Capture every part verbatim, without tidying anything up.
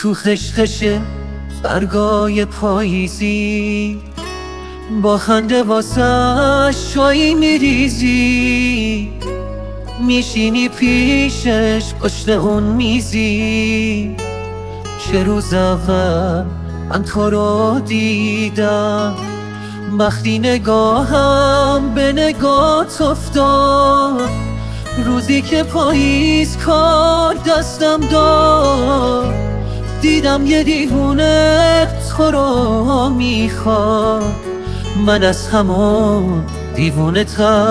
تو خشخش برگای پاییزی، با خنده واسه شایی میریزی، میشینی پیشش پشت اون میزی. چه روز اول من تو رو دیدم، وقتی نگاهم به نگات افتاد، روزی که پاییز کار دستم داد، دیدم یه دیوونه تو رو میخواد. من از همون دیوونه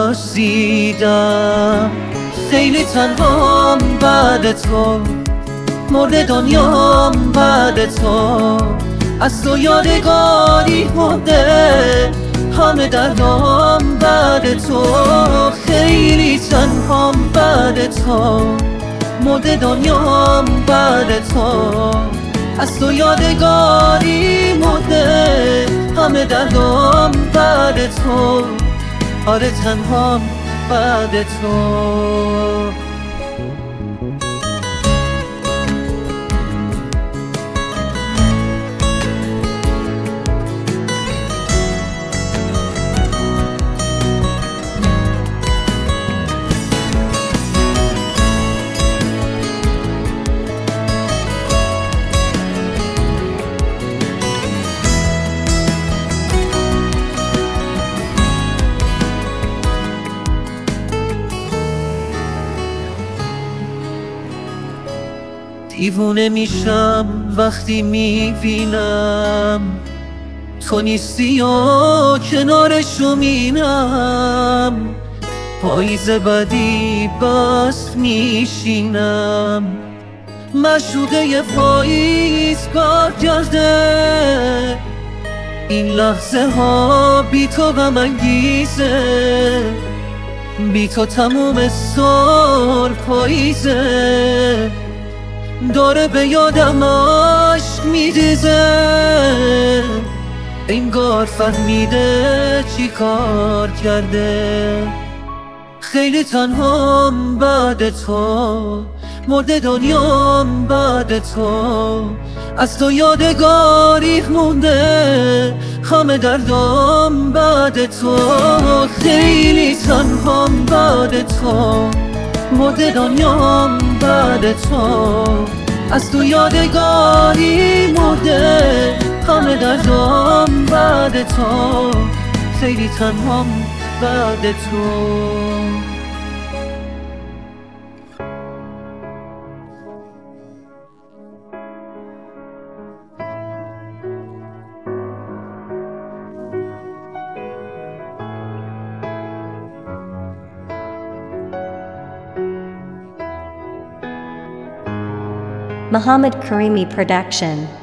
ترسیدم، خیلی تنهام بعد تو، مرد دنیام بعد تو، از تو یادگاری مونده همه دردام بعد تو. خیلی تنهام بعد تو، مرد دنیام بعد تو، از تو یادگاری مونده همه دردام بعد تو. آره تنهام بعد تو. دیوونه میشم وقتی میبینم تو نیستی و کنارشو مینم. پاییز بدی بس میشینم، مشوقه پاییز برگرده. این لحظه ها بی تو غم انگیزه، بی تو تموم سال پاییزه. داره به یادم عشق میریزه، انگار فهمیده چی کار کرده. خیلی تنهام بعد تو، مرد دنیام بعد تو، از تو یادگاری مونده همه دردام بعد تو. خیلی تنهام بعد تو، مرد دنیام بعد تو، از تو یادگاری مرده همه دردام بعد تو. خیلی تنهام بعد تو. Muhammad Karimi Production.